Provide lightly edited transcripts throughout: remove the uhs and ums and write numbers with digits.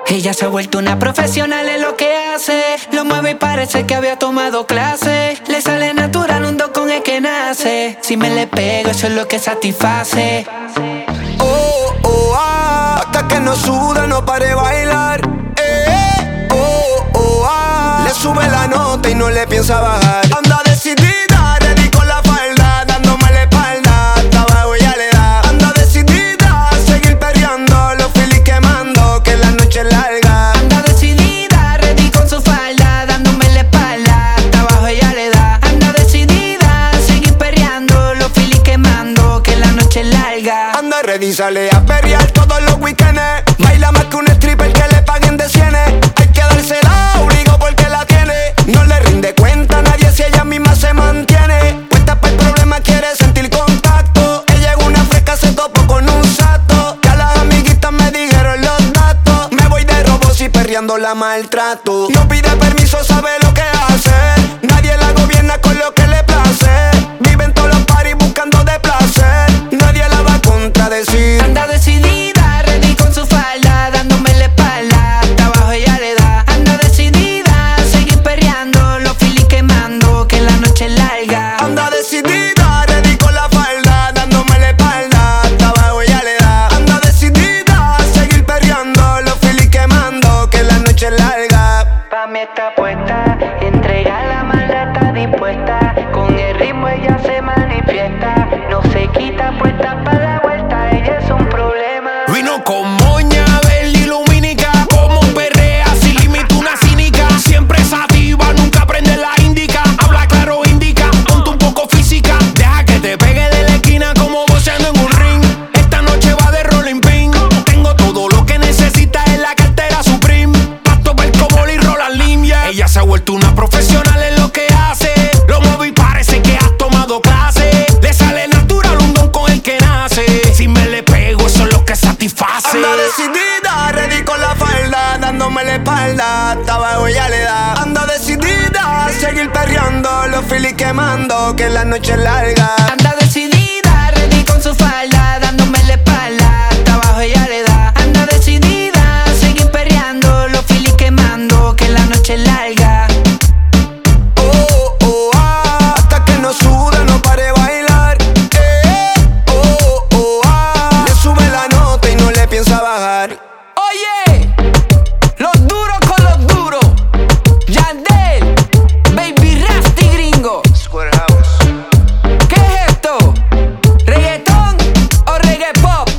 Ella se ha vuelto una profesional en lo que hace. Lo mueve y parece que había tomado clase. Le sale natural, un don con el que nace. Si me le pego, eso es lo que satisface. Oh, oh, ah, hasta que no suda, no pare bailar. Oh, oh, ah, le sube la nota y no le piensa bajar. Anda decidida, ready con la falda, dándome la espalda, hasta abajo ya le da. Anda decidida, seguir perreando, los filis quemando, que la noche es larga. Anda decidida, ready con su falda, dándome la espalda, hasta abajo ella le da. Anda decidida, seguir perreando, los filis quemando, que la noche es larga. Anda ready, sale a perrear todos los weekends. Baila más que un stripper que le paguen de cienes. Hay que dársela, obligado porque la tiene. No le rinde cuenta a nadie si ella misma se mantiene. Puesta para el problema, quiere sentir contacto. Ella es una fresca, se topó con un sato. Ya las amiguitas me dijeron los datos. Me voy de robos y perreando la maltrato. No pide permiso, sabe lo que hace. Nadie la gobierna con lo que le place. Vive en todos los parties buscando de placer. Nadie la va a contradecir. Anda decidida, ready con su falda, dándome la espalda, hasta abajo ella le da. Anda decidida, seguir perreando, los filis quemando, que la noche es larga. Anda decidida, ready con la falda, dándome la espalda, hasta abajo ella le da. Anda decidida, seguir perreando, los filis quemando, que la noche es larga. Pa' mí está puesta, entrega la maldad, está dispuesta. Con el ritmo ella se manifiesta, no se quita, puesta pa' la vuelta, ella es un problema. Vino con moña, verde y lumínica. Como perrea, sin límite, una cínica. Siempre sativa, nunca prende la indica. Habla claro, indica, ponte un poco física. Deja que te pegue de la esquina como boxeando en un ring. Esta noche va de rolling pin. Tengo todo lo que necesitas en la cartera Supreme. Pasto ver como Lee Roland Lim, yeah. Ella se ha vuelto una profesional en lo que hace. Lo mueve y parece que has tomado clase. Le sale natural, un don con el que nace. Si me le pego, eso es lo que satisface. Anda decidida, ready con la falda, dándome la espalda, hasta abajo ella le da. Anda decidida, seguir perreando, los filis quemando, que la noche es larga. Anda decidida, ready con su falda, dándome la espalda, hasta abajo ella le da. Anda decidida, seguir perreando, los filis quemando, que la noche es larga. Oh, oh, ah, hasta que no suda, no pare bailar. Oh, oh, ah, le sube la nota y no le piensa bajar. Oye, los duros con los duros. Yandel, Baby Rasty Gringo. ¿Qué es esto? ¿Reggaetón o reggae pop?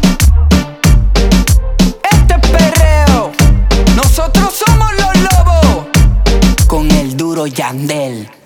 Este es perreo. Nosotros somos los lobos. Con el duro Yandel.